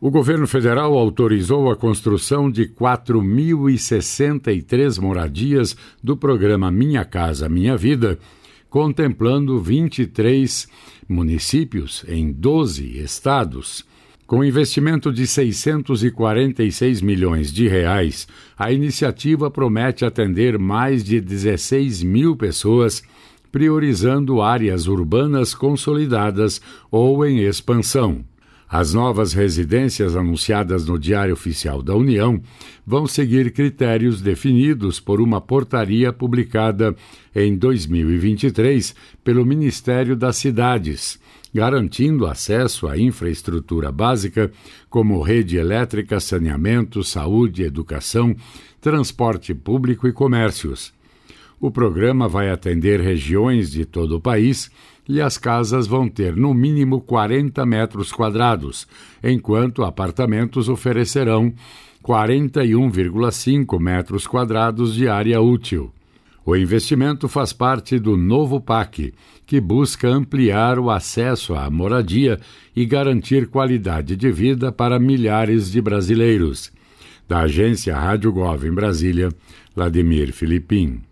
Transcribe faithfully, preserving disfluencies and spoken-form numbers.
O governo federal autorizou a construção de quatro mil e sessenta e três moradias do programa Minha Casa Minha Vida, contemplando vinte e três municípios em doze estados. Com investimento de seiscentos e quarenta e seis milhões de reais, a iniciativa promete atender mais de dezesseis mil pessoas, priorizando áreas urbanas consolidadas ou em expansão. As novas residências anunciadas no Diário Oficial da União vão seguir critérios definidos por uma portaria publicada em dois mil e vinte e três pelo Ministério das Cidades, garantindo acesso à infraestrutura básica como rede elétrica, saneamento, saúde, educação, transporte público e comércios. O programa vai atender regiões de todo o país e as casas vão ter no mínimo quarenta metros quadrados, enquanto apartamentos oferecerão quarenta e um vírgula cinco metros quadrados de área útil. O investimento faz parte do novo P A C, que busca ampliar o acesso à moradia e garantir qualidade de vida para milhares de brasileiros. Da agência Rádio Gov em Brasília, Vladimir Filipim.